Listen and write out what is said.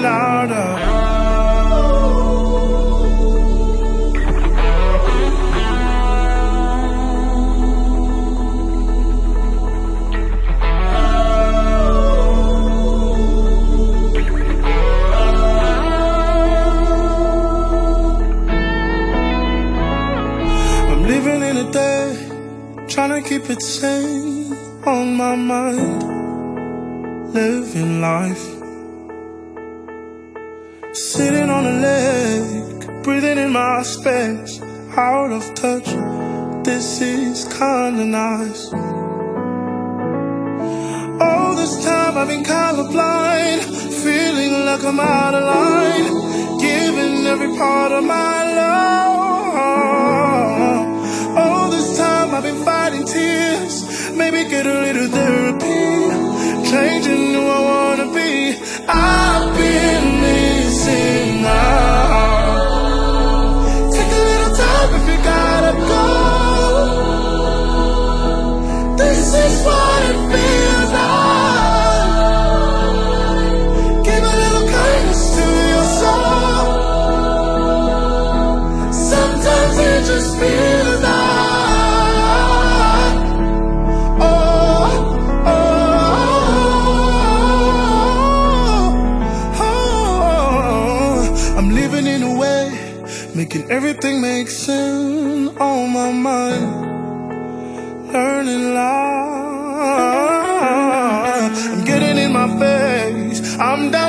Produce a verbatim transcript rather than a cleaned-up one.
louder. Living in a day, trying to keep it sane on my mind. Living life, sitting on a lake, breathing in my space, out of touch. This is kinda nice. All this time I've been colorblind, feeling like I'm out of line, giving every part of my love. All this time I've been fighting tears, maybe get a little therapy, changing who I wanna be. I've been missing out. Take a little time if you gotta go. This is what it feels like. Give a little kindness to your soul. Sometimes it just feels like making everything make sense on my mind. Learning life, I'm getting in my face, I'm down.